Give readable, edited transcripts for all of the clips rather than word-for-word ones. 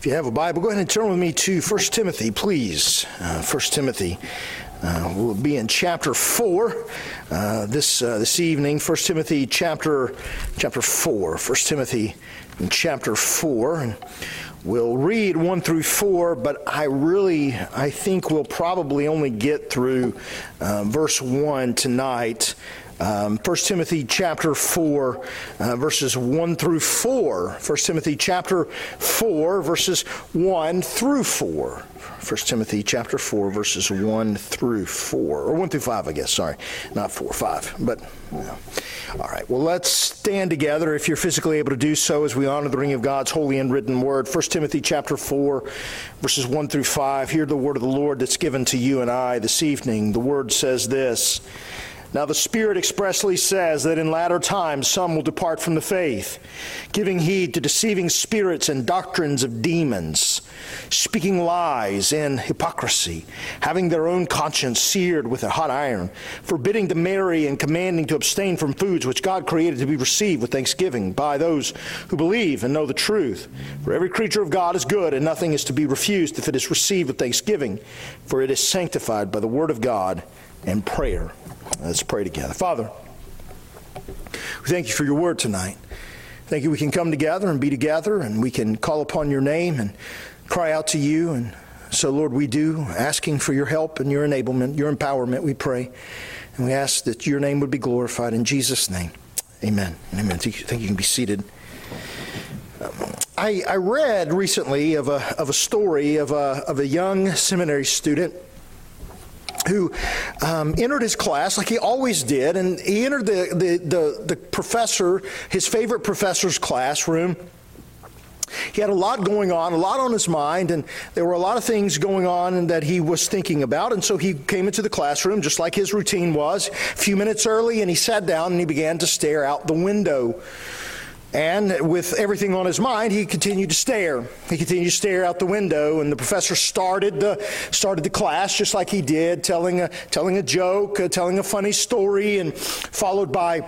If you have a Bible, go ahead and turn with me to 1 Timothy, please. 1 Timothy. We'll be in chapter 4 this evening. 1 Timothy chapter 4. 1 Timothy in chapter 4. And we'll read 1 through 4, but I think we'll probably only get through verse 1 tonight. 1 Timothy chapter 4, verses 1 through 4. 1 Timothy chapter 4, verses 1 through 4. 1 Timothy chapter 4, verses 1 through 4. Or 1 through 5, I guess. Sorry. Not 4, 5. But, all right. Well, let's stand together if you're physically able to do so as we honor the reading of God's holy and written word. 1 Timothy chapter 4, verses 1 through 5. Hear the word of the Lord that's given to you and I this evening. The word says this: Now the Spirit expressly says that in latter times some will depart from the faith, giving heed to deceiving spirits and doctrines of demons, speaking lies and hypocrisy, having their own conscience seared with a hot iron, forbidding to marry and commanding to abstain from foods which God created to be received with thanksgiving by those who believe and know the truth. For every creature of God is good, and nothing is to be refused if it is received with thanksgiving, for it is sanctified by the word of God and prayer. Let's pray together. Father, we thank you for your word tonight. Thank you we can come together and be together, and we can call upon your name and cry out to you. And so, Lord, we do, asking for your help and your enablement, your empowerment, we pray. And we ask that your name would be glorified in Jesus' name. Amen. Amen. Thank you can be seated. I read recently of a story of a young seminary student who entered his class like he always did, and he entered the professor, his favorite professor's classroom. He had a lot going on, a lot on his mind, and there were a lot of things going on that he was thinking about, and so he came into the classroom just like his routine was, a few minutes early, and he sat down and he began to stare out the window. And with everything on his mind, he continued to stare. He continued to stare out the window, and the professor started the class just like he did, telling a joke, telling a funny story, and followed by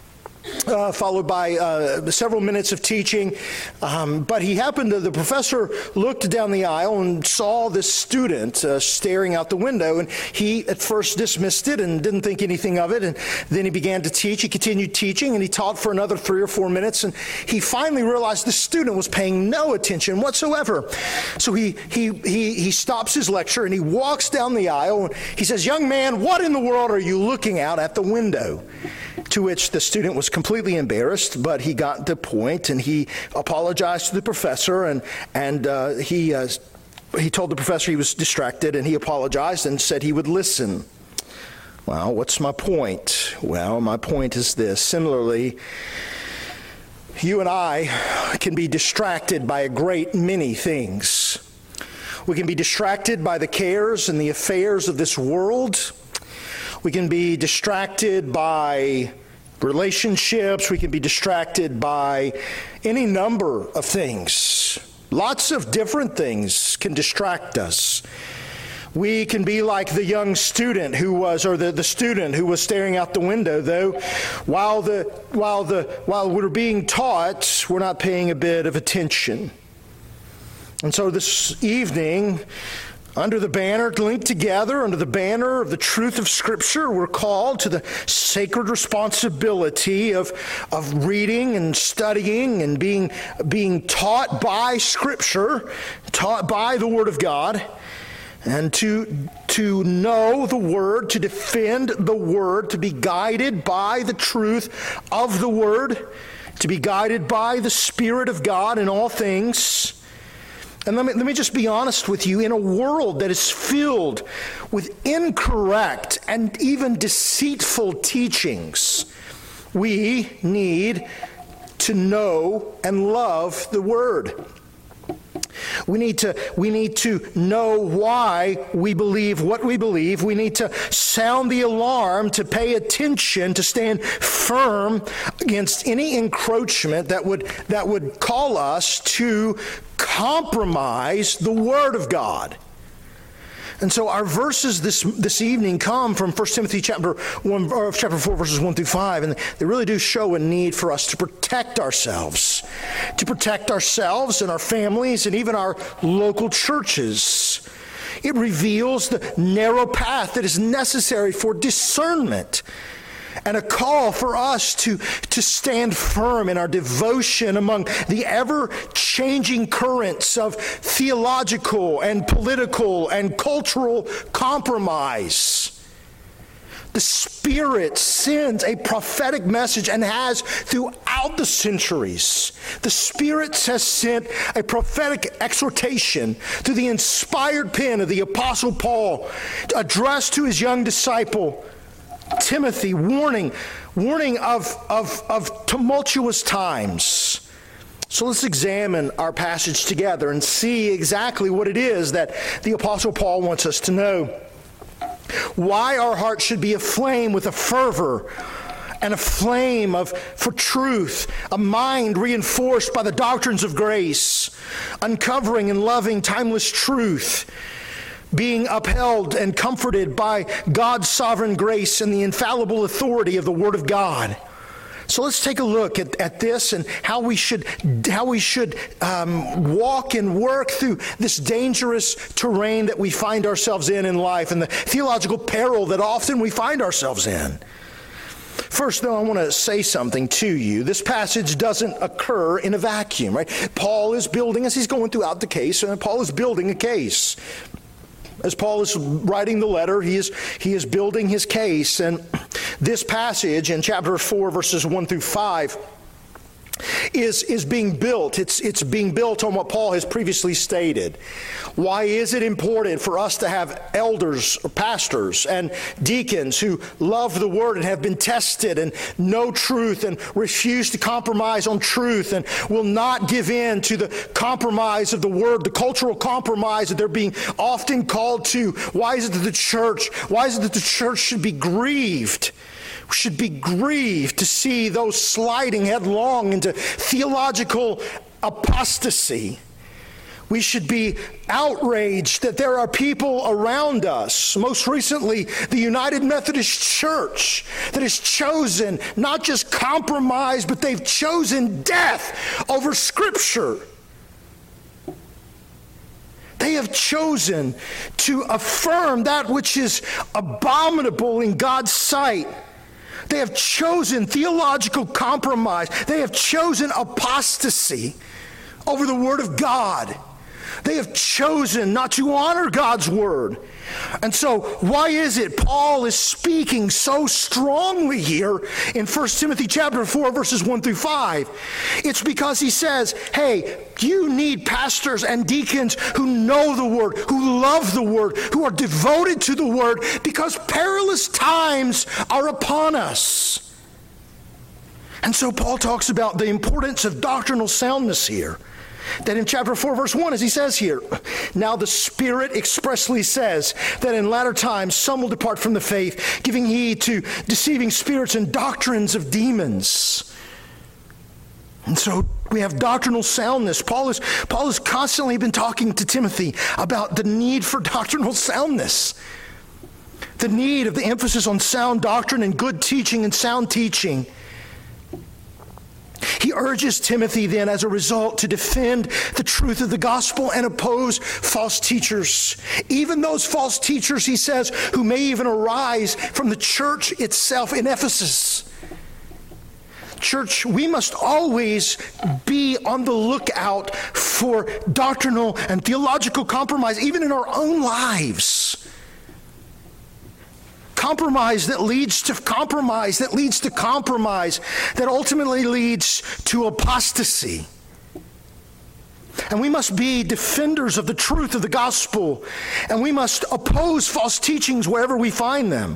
several minutes of teaching. But the professor looked down the aisle and saw this student staring out the window, and he at first dismissed it and didn't think anything of it. And then he began to teach. He continued teaching, and he taught for another 3 or 4 minutes, and he finally realized the student was paying no attention whatsoever. So he stops his lecture, and he walks down the aisle, and he says, "Young man, what in the world are you looking out at the window?" To which the student was completely embarrassed, but he got the point, and he apologized to the professor, and he told the professor he was distracted, and he apologized and said he would listen. Well, what's my point? Well, my point is this. Similarly, you and I can be distracted by a great many things. We can be distracted by the cares and the affairs of this world. We can be distracted by relationships. We can be distracted by any number of things. Lots of different things can distract us. We can be like the young student the student who was staring out the window, though, while we're being taught, we're not paying a bit of attention. And so this evening, under the banner, linked together, under the banner of the truth of Scripture, we're called to the sacred responsibility of reading and studying and being taught by Scripture, taught by the Word of God, and to know the Word, to defend the Word, to be guided by the truth of the Word, to be guided by the Spirit of God in all things. And let me just be honest with you. In a world that is filled with incorrect and even deceitful teachings, we need to know and love the Word. We need to know why we believe what we believe. We need to sound the alarm, to pay attention, to stand firm against any encroachment that would call us to compromise the Word of God. And so our verses this evening come from 1 Timothy chapter 4, verses 1 through 5, and they really do show a need for us to protect ourselves to protect ourselves and our families and even our local churches. It reveals the narrow path that is necessary for discernment and a call for us to stand firm in our devotion among the ever-changing currents of theological and political and cultural compromise. The Spirit sends a prophetic message and has throughout the centuries. The Spirit has sent a prophetic exhortation through the inspired pen of the Apostle Paul, addressed to his young disciple, Timothy, warning of tumultuous times. So let's examine our passage together and see exactly what it is that the Apostle Paul wants us to know. Why our hearts should be aflame with a fervor and a flame for truth, a mind reinforced by the doctrines of grace, uncovering and loving timeless truth, being upheld and comforted by God's sovereign grace and the infallible authority of the Word of God. So let's take a look at this and how we should walk and work through this dangerous terrain that we find ourselves in life and the theological peril that often we find ourselves in. First, though, I want to say something to you. This passage doesn't occur in a vacuum, right? Paul is building, as he's going throughout the case, and Paul is building a case. As Paul is writing the letter, he is building his case. And this passage in chapter 4, verses 1 through 5, is being built. It's being built on what Paul has previously stated. Why is it important for us to have elders or pastors and deacons who love the Word and have been tested and know truth and refuse to compromise on truth and will not give in to the compromise of the Word, the cultural compromise that they're being often called to? Why is it that the church should be grieved? Should be grieved to see those sliding headlong into theological apostasy. We should be outraged that there are people around us, most recently the United Methodist Church, that has chosen not just compromise, but they've chosen death over Scripture. They have chosen to affirm that which is abominable in God's sight. They have chosen theological compromise. They have chosen apostasy over the Word of God. They have chosen not to honor God's Word. And so, why is it Paul is speaking so strongly here in 1 Timothy chapter 4, verses 1 through 5? It's because he says, hey, you need pastors and deacons who know the Word, who love the Word, who are devoted to the Word, because perilous times are upon us. And so Paul talks about the importance of doctrinal soundness here. That in chapter 4, verse 1, as he says here, now the Spirit expressly says that in latter times some will depart from the faith, giving heed to deceiving spirits and doctrines of demons. And so we have doctrinal soundness. Paul has constantly been talking to Timothy about the need for doctrinal soundness. The need of the emphasis on sound doctrine and good teaching and sound teaching. He urges Timothy then, as a result, to defend the truth of the gospel and oppose false teachers. Even those false teachers, he says, who may even arise from the church itself in Ephesus. Church, we must always be on the lookout for doctrinal and theological compromise, even in our own lives. Compromise that leads to compromise, that ultimately leads to apostasy. And we must be defenders of the truth of the gospel, and we must oppose false teachings wherever we find them.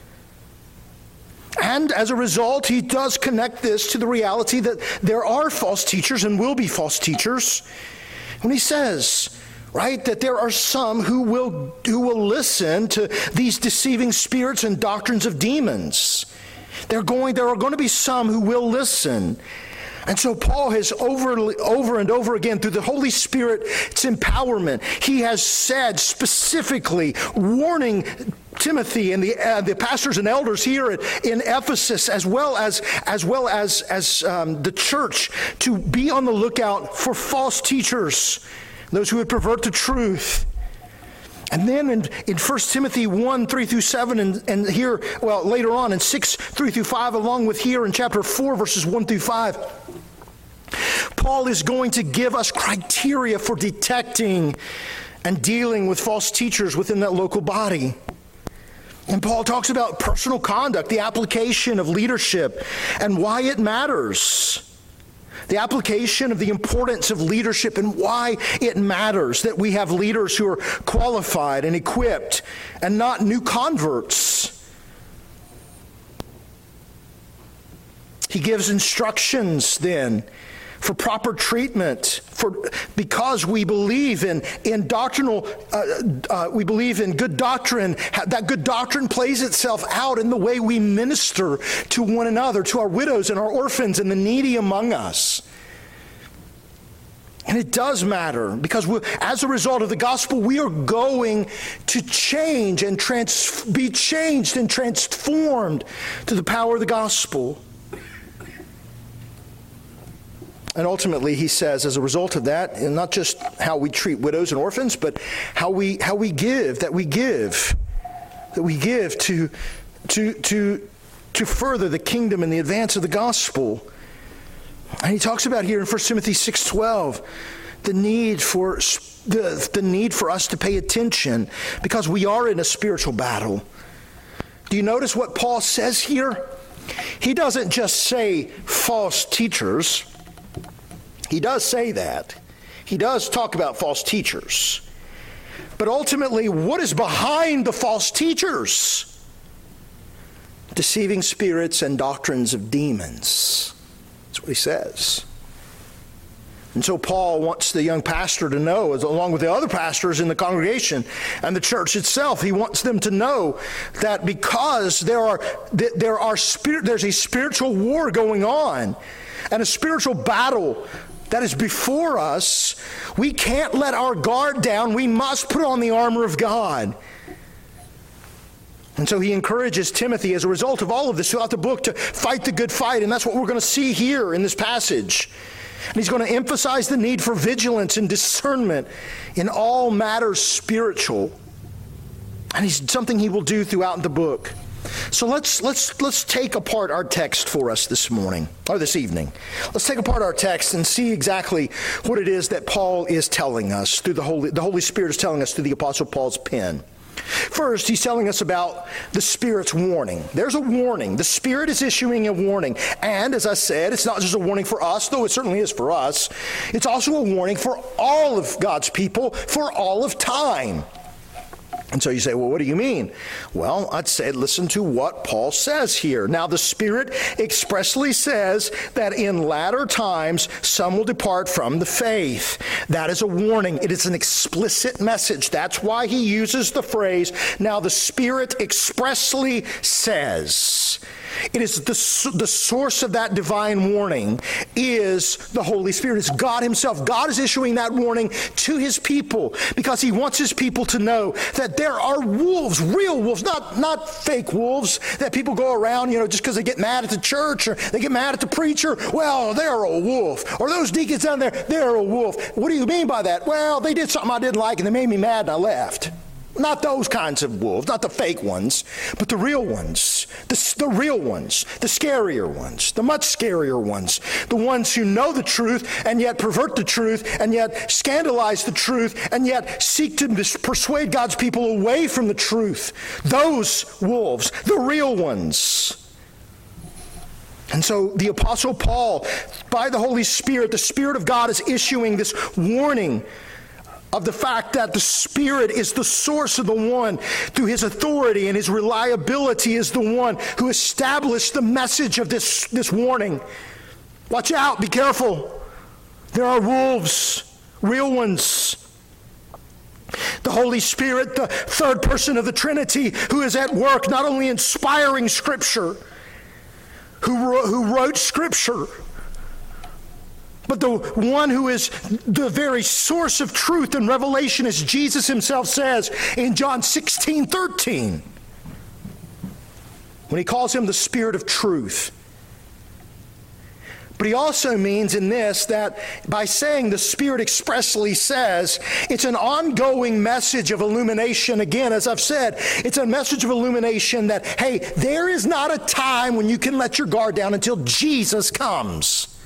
And as a result, he does connect this to the reality that there are false teachers and will be false teachers. When he says, right, that there are some who will listen to these deceiving spirits and doctrines of demons. There are going to be some who will listen. And so Paul has over and over again, through the Holy Spirit's empowerment, he has said specifically, warning Timothy and the pastors and elders here in Ephesus, as well as the church, to be on the lookout for false teachers, those who would pervert the truth. And then in 1 Timothy 1, 3 through 7, and here, well, later on in 6, 3 through 5, along with here in chapter 4, verses 1 through 5, Paul is going to give us criteria for detecting and dealing with false teachers within that local body. And Paul talks about personal conduct, the application of leadership, and why it matters. The application of the importance of leadership and why it matters that we have leaders who are qualified and equipped and not new converts. He gives instructions then for proper treatment, because we believe in doctrinal, we believe in good doctrine. That good doctrine plays itself out in the way we minister to one another, to our widows and our orphans and the needy among us. And it does matter, because as a result of the gospel, we are going to change and be changed and transformed to the power of the gospel. And ultimately, he says, as a result of that, and not just how we treat widows and orphans, but how we give to further the kingdom and the advance of the gospel. And he talks about here in 1 Timothy 6:12 the need for us to pay attention, because we are in a spiritual battle. Do you notice what Paul says here? He doesn't just say false teachers. He does say that. He does talk about false teachers. But ultimately, what is behind the false teachers? Deceiving spirits and doctrines of demons. That's what he says. And so Paul wants the young pastor to know, along with the other pastors in the congregation and the church itself, he wants them to know that because there's a spiritual war going on and a spiritual battle that is before us, we can't let our guard down. We must put on the armor of God. And so he encourages Timothy, as a result of all of this throughout the book, to fight the good fight. And that's what we're going to see here in this passage. And he's going to emphasize the need for vigilance and discernment in all matters spiritual. And it's something he will do throughout the book. So let's take apart our text for us this morning, or this evening. Let's take apart our text and see exactly what it is that Paul is telling us through the Holy Spirit is telling us through the Apostle Paul's pen. First, he's telling us about the Spirit's warning. There's a warning. The Spirit is issuing a warning. And as I said, it's not just a warning for us, though it certainly is for us. It's also a warning for all of God's people for all of time. And so you say, well, what do you mean? Well, I'd say listen to what Paul says here. Now, the Spirit expressly says that in latter times some will depart from the faith. That is a warning. It is an explicit message. That's why he uses the phrase, now the Spirit expressly says. It is the source of that divine warning is the Holy Spirit. It's God himself. God is issuing that warning to his people because he wants his people to know that there are wolves, real wolves, not fake wolves that people go around, just because they get mad at the church or they get mad at the preacher. Well, they're a wolf. Or those deacons down there, they're a wolf. What do you mean by that? Well, they did something I didn't like and they made me mad and I left. Not those kinds of wolves, not the fake ones, but the real ones, the real ones, the scarier ones, the much scarier ones, the ones who know the truth and yet pervert the truth and yet scandalize the truth and yet seek to persuade God's people away from the truth. Those wolves, the real ones. And so the Apostle Paul, by the Holy Spirit, the Spirit of God is issuing this warning of the fact that the Spirit is the source of the one, through his authority and his reliability, is the one who established the message of this warning. Watch out, be careful. There are wolves, real ones. The Holy Spirit, the third person of the Trinity, who is at work not only inspiring Scripture, who wrote Scripture, but the one who is the very source of truth and revelation, as Jesus himself says in John 16:13. when he calls him the Spirit of truth. But he also means in this that by saying the Spirit expressly says, it's an ongoing message of illumination. Again, as I've said, it's a message of illumination that, hey, there is not a time when you can let your guard down until Jesus comes.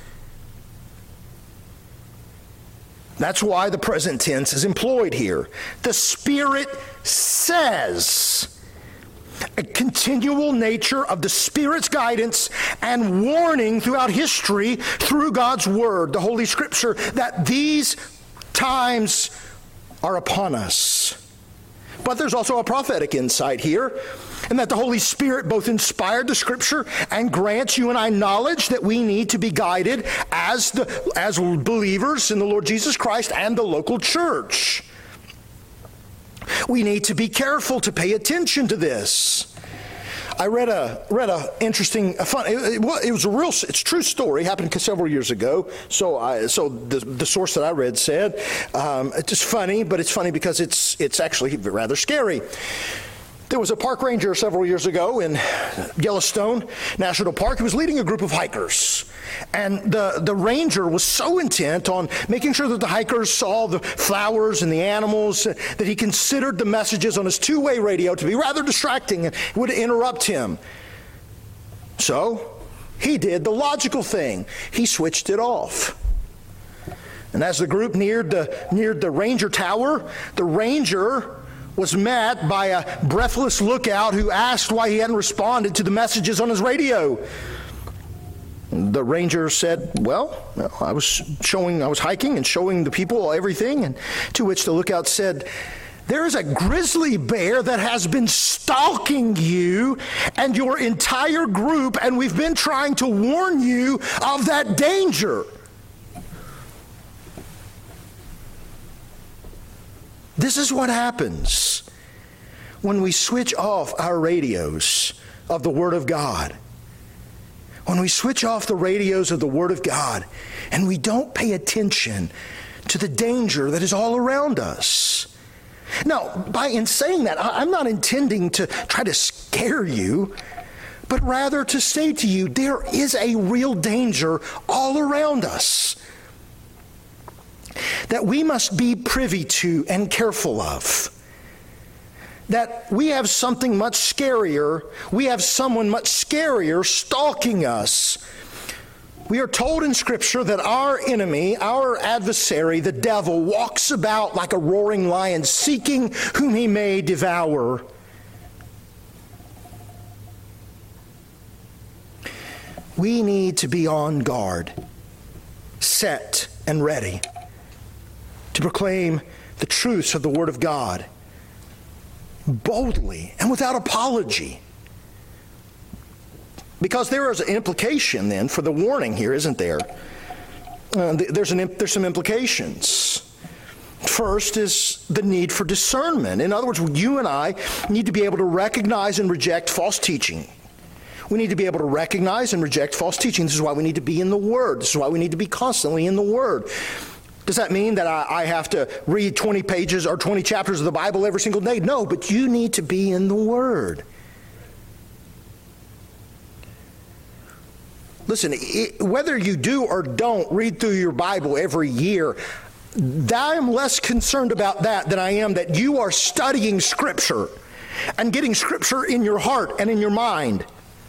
That's why the present tense is employed here. The Spirit says. A continual nature of the Spirit's guidance and warning throughout history through God's Word, the Holy Scripture, that these times are upon us. But there's also a prophetic insight here, and that the Holy Spirit both inspired the Scripture and grants you and I knowledge that we need to be guided as believers in the Lord Jesus Christ and the local church. We need to be careful to pay attention to this. I read a interesting, fun. It was a real, it's a true story. Happened several years ago. So the source that I read said it's just funny, but it's funny because it's actually rather scary. There was a park ranger several years ago in Yellowstone National Park who was leading a group of hikers. And the ranger was so intent on making sure that the hikers saw the flowers and the animals that he considered the messages on his two-way radio to be rather distracting and would interrupt him. So he did the logical thing. He switched it off. And as the group neared the ranger tower, the ranger was met by a breathless lookout who asked why he hadn't responded to the messages on his radio. The ranger said, well, I was hiking and showing the people everything, and to which the lookout said, there is a grizzly bear that has been stalking you and your entire group, and we've been trying to warn you of that danger. This is what happens when we switch off our radios of the Word of God. When we switch off the radios of the Word of God and we don't pay attention to the danger that is all around us. Now, in saying that, I'm not intending to try to scare you, but rather to say to you, there is a real danger all around us that we must be privy to and careful of. That we have something much scarier, we have someone much scarier stalking us. We are told in Scripture that our enemy, our adversary, the devil, walks about like a roaring lion, seeking whom he may devour. We need to be on guard, set and ready to proclaim the truths of the Word of God boldly and without apology. Because there is an implication then for the warning here, isn't there? There's some implications. First is the need for discernment. In other words, you and I need to be able to recognize and reject false teaching. We need to be able to recognize and reject false teaching. This is why we need to be in the Word. This is why we need to be constantly in the Word. Does that mean that I have to read 20 pages or 20 chapters of the Bible every single day? No, but you need to be in the Word. Listen, whether you do or don't read through your Bible every year, I am less concerned about that than I am that you are studying Scripture and getting Scripture in your heart and in your mind.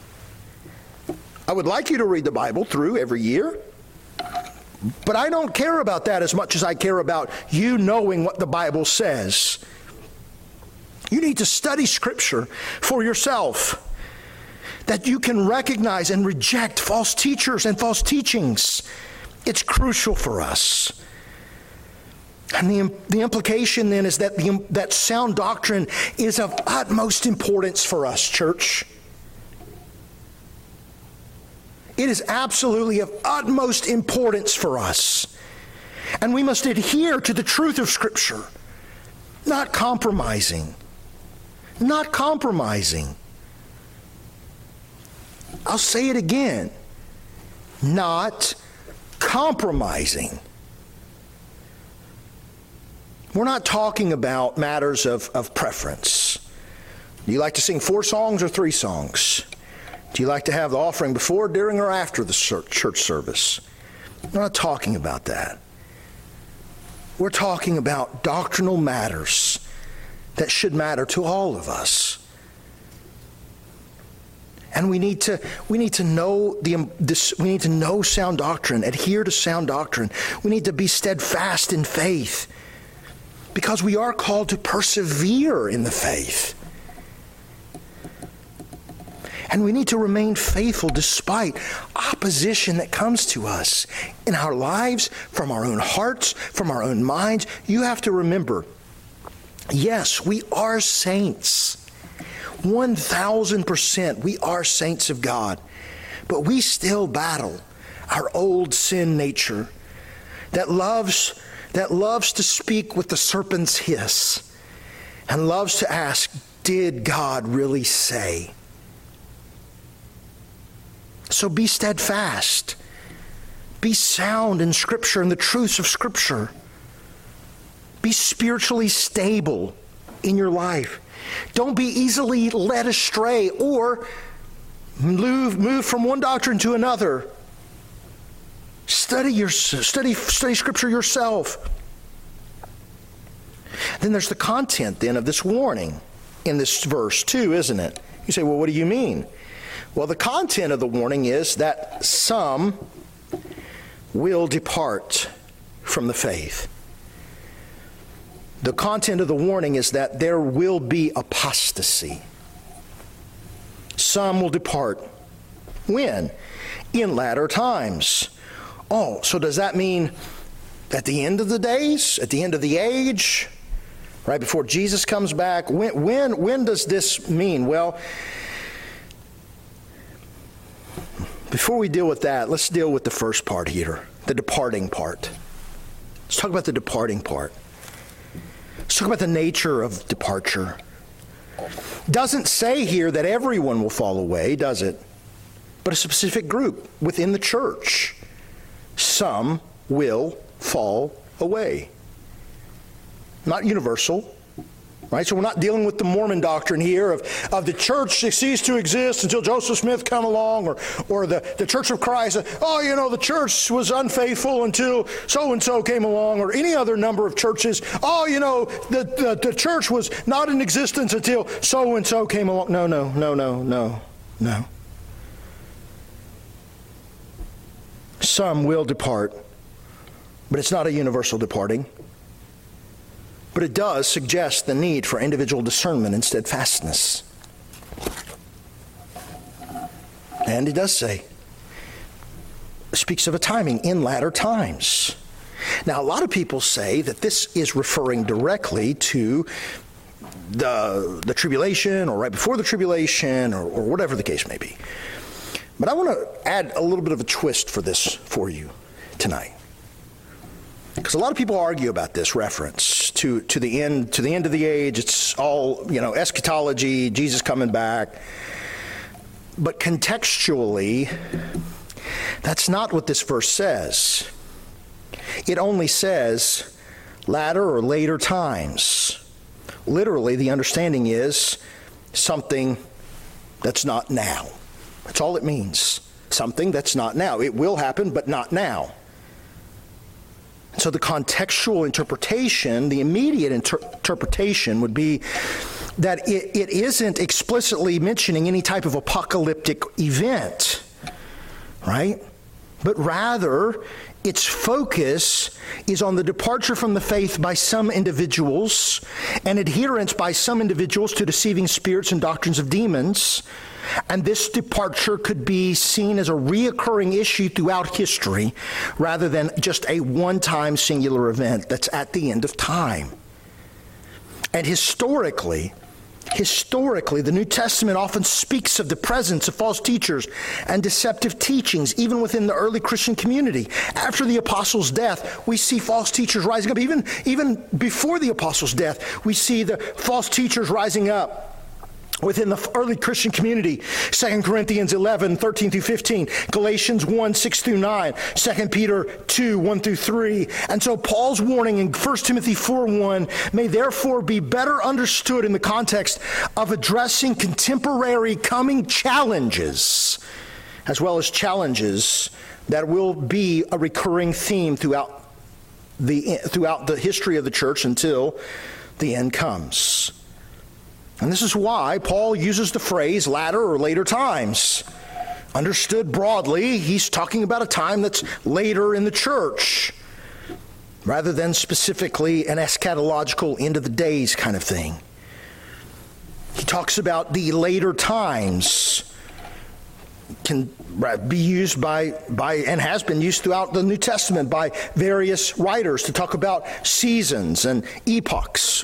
I would like you to read the Bible through every year. But I don't care about that as much as I care about you knowing what the Bible says. You need to study Scripture for yourself, that you can recognize and reject false teachers and false teachings. It's crucial for us. And the implication then is that that sound doctrine is of utmost importance for us, church. It is absolutely of utmost importance for us. And we must adhere to the truth of Scripture, not compromising. Not compromising. I'll say it again. Not compromising. We're not talking about matters of preference. Do you like to sing 4 songs or 3 songs? Do you like to have the offering before, during, or after the church service? We're not talking about that. We're talking about doctrinal matters that should matter to all of us. And we need to know we need to know sound doctrine, adhere to sound doctrine. We need to be steadfast in faith, because we are called to persevere in the faith. And we need to remain faithful despite opposition that comes to us in our lives, from our own hearts, from our own minds. You have to remember, yes, we are saints. 1,000% we are saints of God. But we still battle our old sin nature that loves to speak with the serpent's hiss and loves to ask, did God really say? So be steadfast. Be sound in Scripture and the truths of Scripture. Be spiritually stable in your life. Don't be easily led astray or move from one doctrine to another. Study Scripture yourself. Then there's the content then of this warning in this verse too, isn't it? You say, well, what do you mean? Well, the content of the warning is that some will depart from the faith. The content of the warning is that there will be apostasy. Some will depart. When? In latter times. Oh, so does that mean at the end of the days? At the end of the age? Right before Jesus comes back? When does this mean? Well, before we deal with that, let's deal with the first part here, the departing part. Let's talk about the departing part. Let's talk about the nature of departure. Doesn't say here that everyone will fall away, does it? But a specific group within the church. Some will fall away. Not universal. Right? So we're not dealing with the Mormon doctrine here of the church ceased to exist until Joseph Smith come along, or the Church of Christ. The church was unfaithful until so-and-so came along, or any other number of churches. The church was not in existence until so-and-so came along. No. Some will depart, but it's not a universal departing. But it does suggest the need for individual discernment and steadfastness. And it does say, it speaks of a timing, in latter times. Now, a lot of people say that this is referring directly to the tribulation, or right before the tribulation, or whatever the case may be. But I want to add a little bit of a twist for this for you tonight. Because a lot of people argue about this reference to the end of the age. It's all, eschatology, Jesus coming back. But contextually, that's not what this verse says. It only says latter or later times. Literally, the understanding is something that's not now. That's all it means. Something that's not now. It will happen, but not now. So the contextual interpretation, the immediate interpretation would be that it isn't explicitly mentioning any type of apocalyptic event, right? But rather, its focus is on the departure from the faith by some individuals and adherence by some individuals to deceiving spirits and doctrines of demons. And this departure could be seen as a reoccurring issue throughout history rather than just a one-time singular event that's at the end of time. And historically, the New Testament often speaks of the presence of false teachers and deceptive teachings, even within the early Christian community. After the apostles' death, we see false teachers rising up. Even before the apostles' death, we see the false teachers rising up. within the early Christian community. 2 Corinthians 11, 13 through 15, Galatians 1, 6 through 9, 2 Peter 2, 1 through 3. And so Paul's warning in 1 Timothy 4, 1 may therefore be better understood in the context of addressing contemporary coming challenges, as well as challenges that will be a recurring theme throughout the history of the church until the end comes. And this is why Paul uses the phrase latter or later times. Understood broadly, he's talking about a time that's later in the church, rather than specifically an eschatological end of the days kind of thing. He talks about the later times can be used by and has been used throughout the New Testament by various writers to talk about seasons and epochs.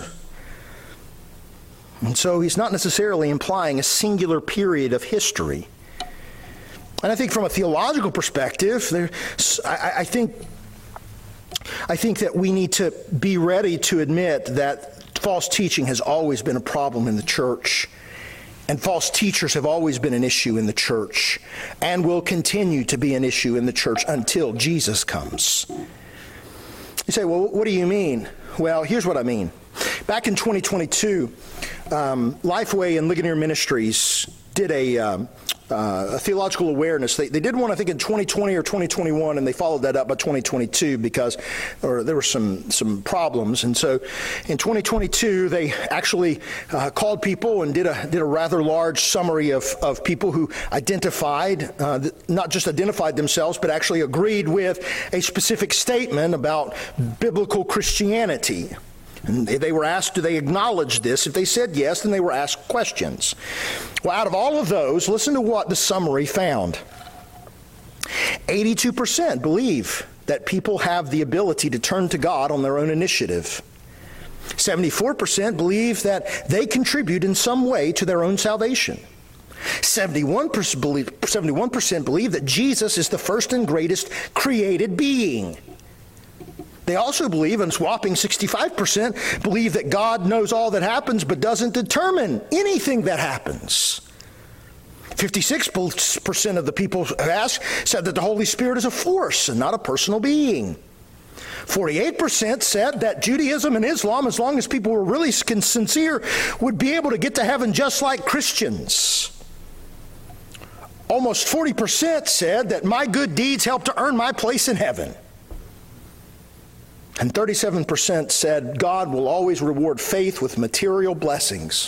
And so he's not necessarily implying a singular period of history. And I think from a theological perspective, I think that we need to be ready to admit that false teaching has always been a problem in the church. And false teachers have always been an issue in the church and will continue to be an issue in the church until Jesus comes. You say, well, what do you mean? Well, here's what I mean. Back in 2022, Lifeway and Ligonier Ministries did a theological awareness. They did one, I think, in 2020 or 2021, and they followed that up by 2022 because there were some problems. And so in 2022, they actually called people and did a rather large summary of people who identified, not just identified themselves, but actually agreed with a specific statement about biblical Christianity. And they were asked, do they acknowledge this? If they said yes, then they were asked questions. Well, out of all of those, listen to what the summary found. 82% believe that people have the ability to turn to God on their own initiative. 74% believe that they contribute in some way to their own salvation. 71% believe that Jesus is the first and greatest created being. They also believe, and whopping 65%, believe that God knows all that happens but doesn't determine anything that happens. 56% of the people asked said that the Holy Spirit is a force and not a personal being. 48% said that Judaism and Islam, as long as people were really sincere, would be able to get to heaven just like Christians. Almost 40% said that my good deeds help to earn my place in heaven. And 37% said God will always reward faith with material blessings.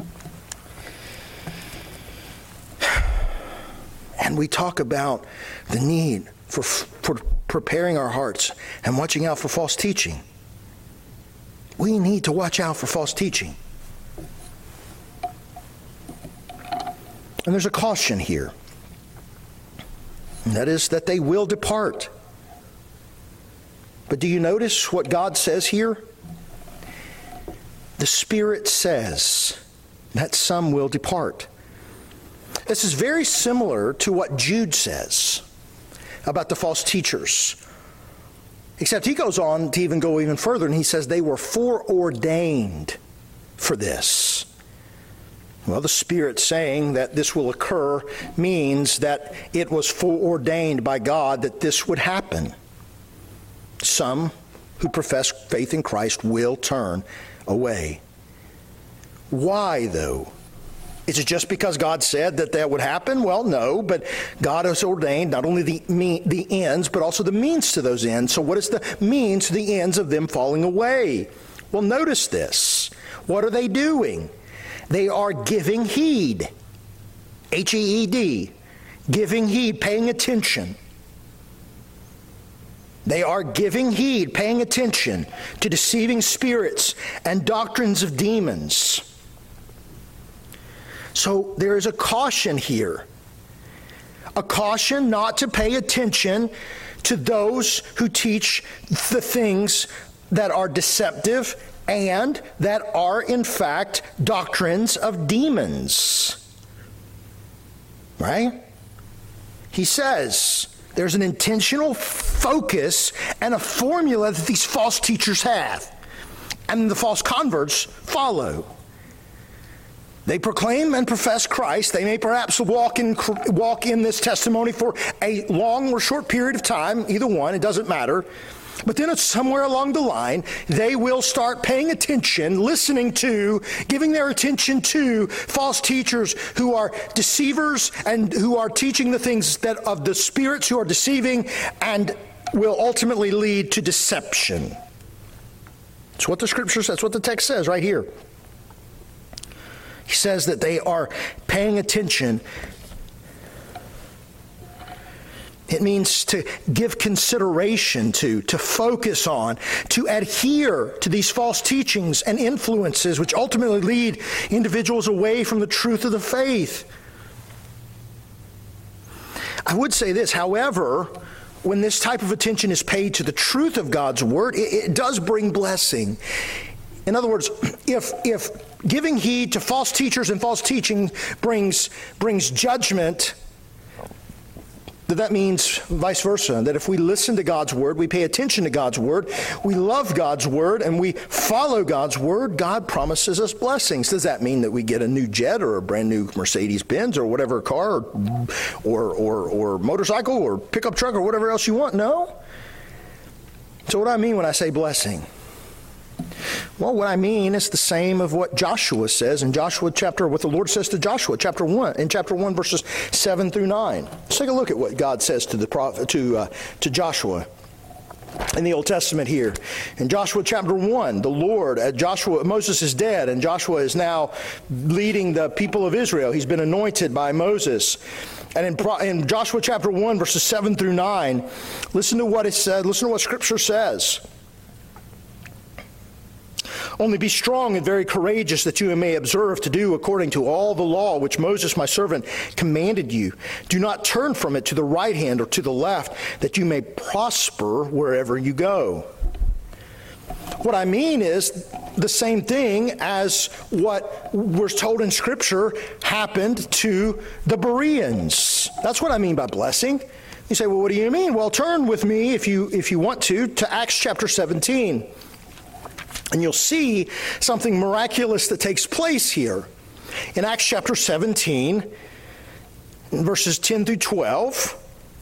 And we talk about the need for preparing our hearts and watching out for false teaching. We need to watch out for false teaching. And there's a caution here. And that is that they will depart. But do you notice what God says here? The Spirit says that some will depart. This is very similar to what Jude says about the false teachers. Except he goes on to go even further, and he says they were foreordained for this. Well, the Spirit saying that this will occur means that it was foreordained by God that this would happen. Some who profess faith in Christ will turn away. Why, though? Is it just because God said that would happen? Well, no, but God has ordained not only the ends, but also the means to those ends. So what is the means to the ends of them falling away? Well, notice this. What are they doing? They are giving heed. H-E-E-D. Giving heed, paying attention. They are giving heed, paying attention to deceiving spirits and doctrines of demons. So there is a caution here. A caution not to pay attention to those who teach the things that are deceptive and that are, in fact, doctrines of demons. Right? He says there's an intentional focus and a formula that these false teachers have, and the false converts follow. They proclaim and profess Christ. They may perhaps walk in this testimony for a long or short period of time, either one, it doesn't matter. But then it's somewhere along the line, they will start paying attention, listening to, giving their attention to false teachers who are deceivers and who are teaching the things that of the spirits who are deceiving and will ultimately lead to deception. That's what the scripture says. That's what the text says right here. He says that they are paying attention. It means to give consideration to focus on, to adhere to these false teachings and influences which ultimately lead individuals away from the truth of the faith. I would say this, however, when this type of attention is paid to the truth of God's word, it does bring blessing. In other words, if giving heed to false teachers and false teaching brings judgment, that means vice versa, that if we listen to God's word, we pay attention to God's word, we love God's word, and we follow God's word, God promises us blessings. Does that mean that we get a new jet or a brand new Mercedes-Benz or whatever car or motorcycle or pickup truck or whatever else you want? No. So what do I mean when I say blessing? Well, what I mean is the same of what Joshua says in Joshua chapter, what the Lord says to Joshua, chapter 1, in chapter 1, verses 7 through 9. Let's take a look at what God says to the prophet, to Joshua in the Old Testament here. In Joshua chapter 1, the Lord, Moses is dead, and Joshua is now leading the people of Israel. He's been anointed by Moses. And in Joshua chapter 1, verses 7 through 9, listen to what it said, listen to what Scripture says. Only be strong and very courageous, that you may observe to do according to all the law which Moses my servant commanded you. Do not turn from it to the right hand or to the left, that you may prosper wherever you go. What I mean is the same thing as what we're told in Scripture happened to the Bereans. That's what I mean by blessing. You say, well, what do you mean? Well, turn with me, if you want to Acts chapter 17. And you'll see something miraculous that takes place here. In Acts chapter 17, verses 10 through 12,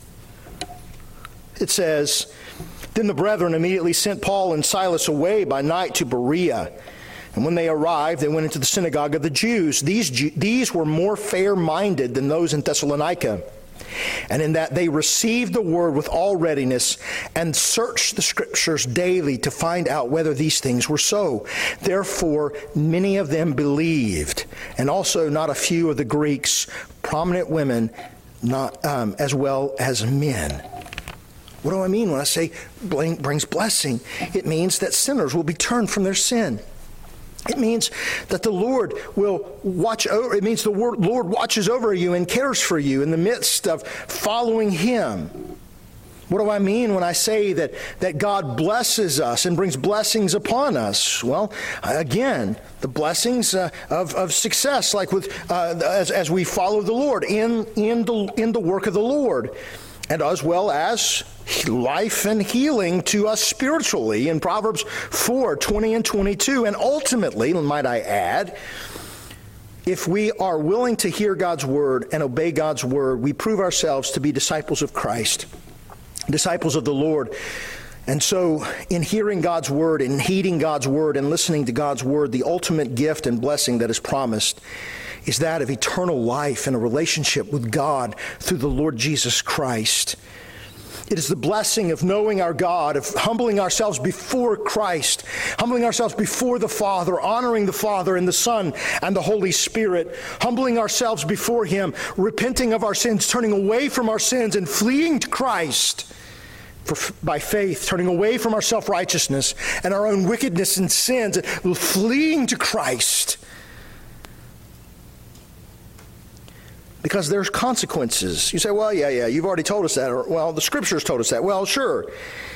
it says, Then the brethren immediately sent Paul and Silas away by night to Berea. And when they arrived, they went into the synagogue of the Jews. These were more fair-minded than those in Thessalonica. And in that they received the word with all readiness and searched the Scriptures daily to find out whether these things were so. Therefore, many of them believed, and also not a few of the Greeks, prominent women, not as well as men. What do I mean when I say brings blessing? It means that sinners will be turned from their sin. It means that the Lord will watch over, it means the Lord watches over you and cares for you in the midst of following Him. What do I mean when I say that God blesses us and brings blessings upon us? Well, again, the blessings of success, like with as we follow the Lord in the work of the Lord, and as well as life and healing to us spiritually in Proverbs 4, 20 and 22. And ultimately, might I add, if we are willing to hear God's word and obey God's word, we prove ourselves to be disciples of Christ, disciples of the Lord. And so in hearing God's word and heeding God's word and listening to God's word, the ultimate gift and blessing that is promised is that of eternal life and a relationship with God through the Lord Jesus Christ. It is the blessing of knowing our God, of humbling ourselves before Christ, humbling ourselves before the Father, honoring the Father and the Son and the Holy Spirit, humbling ourselves before Him, repenting of our sins, turning away from our sins and fleeing to Christ by faith, turning away from our self-righteousness and our own wickedness and sins, fleeing to Christ. Because there's consequences. You say, well, yeah, you've already told us that. Or, well, the Scriptures told us that. Well, sure.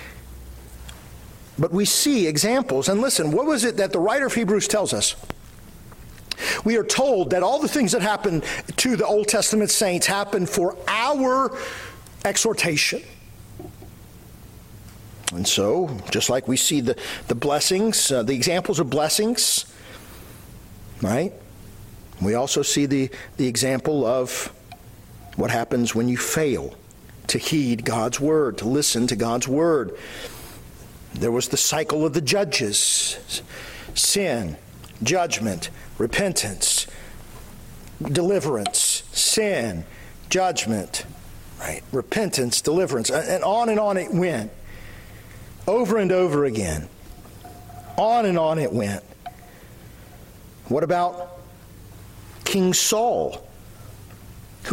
But we see examples. And listen, what was it that the writer of Hebrews tells us? We are told that all the things that happened to the Old Testament saints happened for our exhortation. And so, just like we see the blessings, the examples of blessings, right? We also see the example of what happens when you fail to heed God's word, to listen to God's word. There was the cycle of the judges: sin, judgment, repentance, deliverance, sin, judgment, right? Repentance, deliverance, and on it went. Over and over again. On and on it went. What about King Saul, who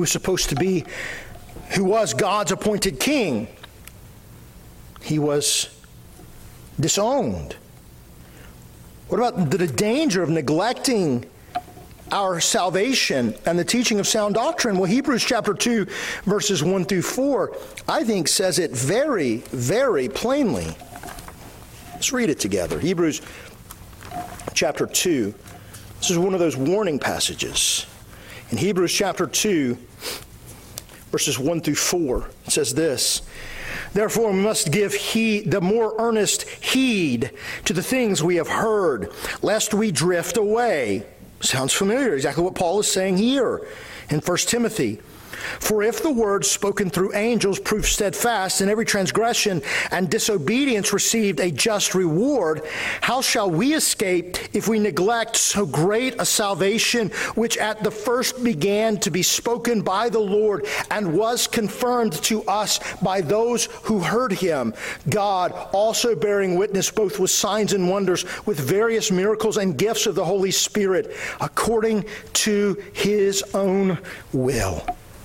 was God's appointed king? He was disowned. What about the danger of neglecting our salvation and the teaching of sound doctrine? Well, Hebrews chapter 2, verses 1 through 4, I think says it very, very plainly. Let's read it together. Hebrews chapter 2. This is one of those warning passages. In Hebrews chapter 2, verses 1 through 4, it says this: "Therefore we must give the more earnest heed to the things we have heard, lest we drift away." Sounds familiar, exactly what Paul is saying here in 1 Timothy. "For if the word spoken through angels proved steadfast, and every transgression and disobedience received a just reward, how shall we escape if we neglect so great a salvation, which at the first began to be spoken by the Lord, and was confirmed to us by those who heard him, God also bearing witness both with signs and wonders, with various miracles and gifts of the Holy Spirit, according to his own will."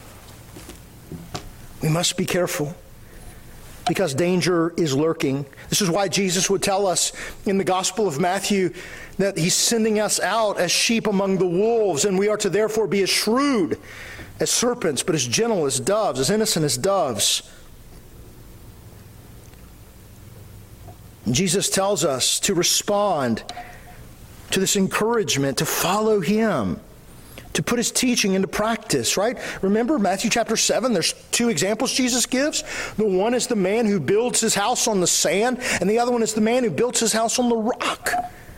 We must be careful because danger is lurking. This is why Jesus would tell us in the Gospel of Matthew that he's sending us out as sheep among the wolves, and we are to therefore be as shrewd as serpents, but as gentle as doves, as innocent as doves. And Jesus tells us to respond to this encouragement, to follow him, to put his teaching into practice, right? Remember Matthew chapter 7, there's two examples Jesus gives. The one is the man who builds his house on the sand, and the other one is the man who builds his house on the rock.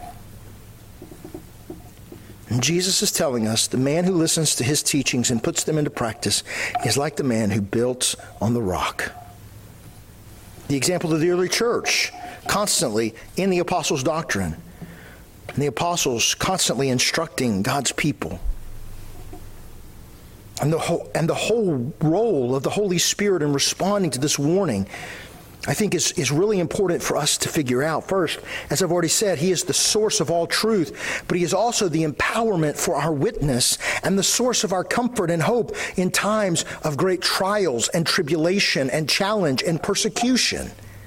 And Jesus is telling us the man who listens to his teachings and puts them into practice is like the man who builds on the rock. The example of the early church, constantly in the apostles' doctrine, and the apostles constantly instructing God's people. And the whole role of the Holy Spirit in responding to this warning, I think, is really important for us to figure out. First, as I've already said, he is the source of all truth, but he is also the empowerment for our witness and the source of our comfort and hope in times of great trials and tribulation and challenge and persecution.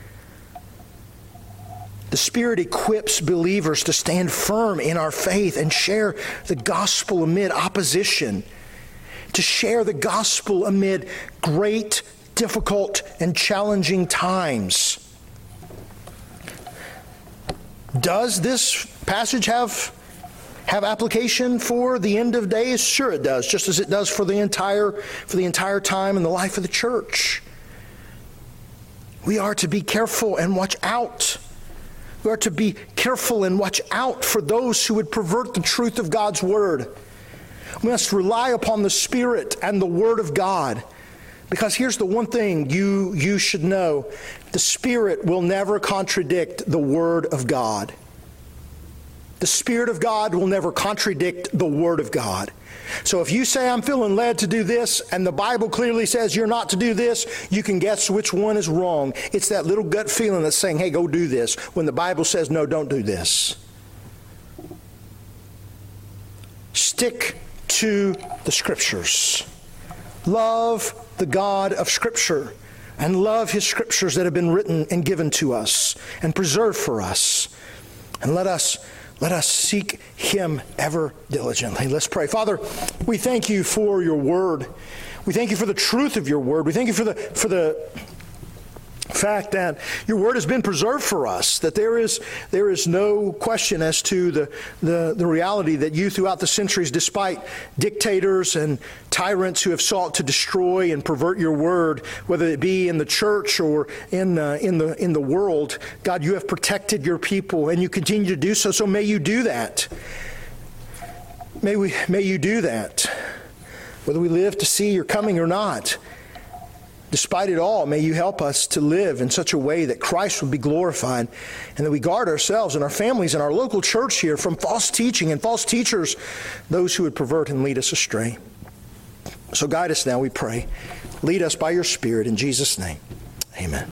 The Spirit equips believers to stand firm in our faith and share the gospel amid opposition, to share the gospel amid great, difficult, and challenging times. Does this passage have application for the end of days? Sure it does, just as it does for the entire time in the life of the church. We are to be careful and watch out. We are to be careful and watch out for those who would pervert the truth of God's word. We must rely upon the Spirit and the Word of God. Because here's the one thing you should know. The Spirit will never contradict the Word of God. The Spirit of God will never contradict the Word of God. So if you say, I'm feeling led to do this, and the Bible clearly says you're not to do this, you can guess which one is wrong. It's that little gut feeling that's saying, hey, go do this, when the Bible says, no, don't do this. Stick to the Scriptures. Love the God of Scripture and love his Scriptures that have been written and given to us and preserved for us. And let us seek him ever diligently. Let's pray. Father, we thank you for your word. We thank you for the truth of your word. We thank you for the fact that your word has been preserved for us, that there is no question as to the reality that you throughout the centuries, despite dictators and tyrants who have sought to destroy and pervert your word, whether it be in the church or in the world, God, you have protected your people and you continue to do so. So may you do that. May you do that, whether we live to see your coming or not. Despite it all, may you help us to live in such a way that Christ will be glorified, and that we guard ourselves and our families and our local church here from false teaching and false teachers, those who would pervert and lead us astray. So guide us now, we pray. Lead us by your Spirit in Jesus' name. Amen.